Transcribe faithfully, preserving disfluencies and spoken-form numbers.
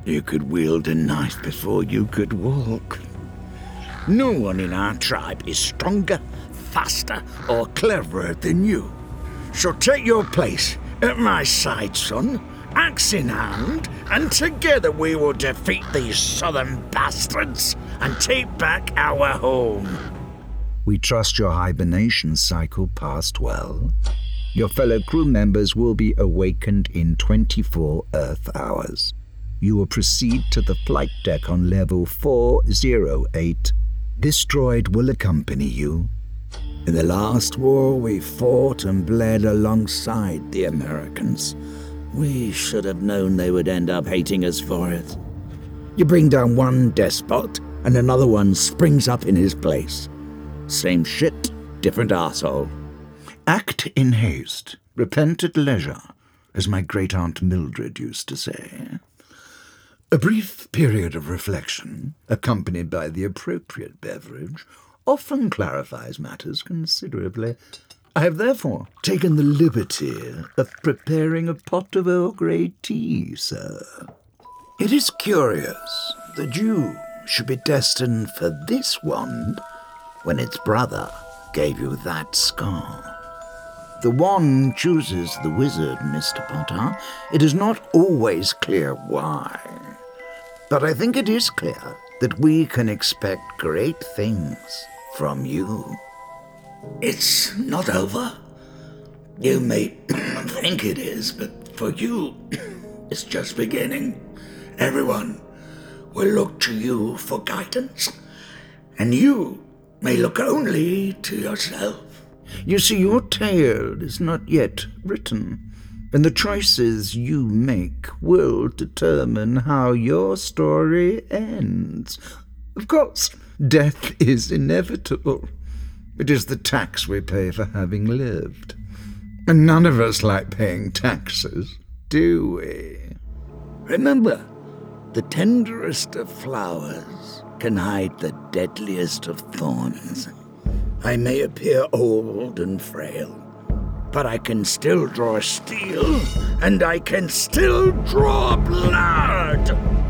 You could wield a knife before you could walk. No one in our tribe is stronger, faster, or cleverer than you. So take your place at my side, son, axe in hand, and together we will defeat these southern bastards and take back our home. We trust your hibernation cycle passed well. Your fellow crew members will be awakened in twenty-four Earth hours. You will proceed to the flight deck on level four oh eight. This droid will accompany you. In the last war, we fought and bled alongside the Americans. We should have known they would end up hating us for it. You bring down one despot, and another one springs up in his place. Same shit, different arsehole. Act in haste, repent at leisure, as my great-aunt Mildred used to say. A brief period of reflection, accompanied by the appropriate beverage, often clarifies matters considerably. I have therefore taken the liberty of preparing a pot of Earl Grey tea, sir. It is curious that you should be destined for this wand when its brother gave you that scar. The wand chooses the wizard, Mister Potter. It is not always clear why. But I think it is clear that we can expect great things from you. It's not over. You may think it is, but for you, it's just beginning. Everyone will look to you for guidance, and you may look only to yourself. You see, your tale is not yet written, and the choices you make will determine how your story ends. Of course, death is inevitable. It is the tax we pay for having lived. And none of us like paying taxes, do we? Remember, the tenderest of flowers can hide the deadliest of thorns. I may appear old and frail, but I can still draw steel, and I can still draw blood!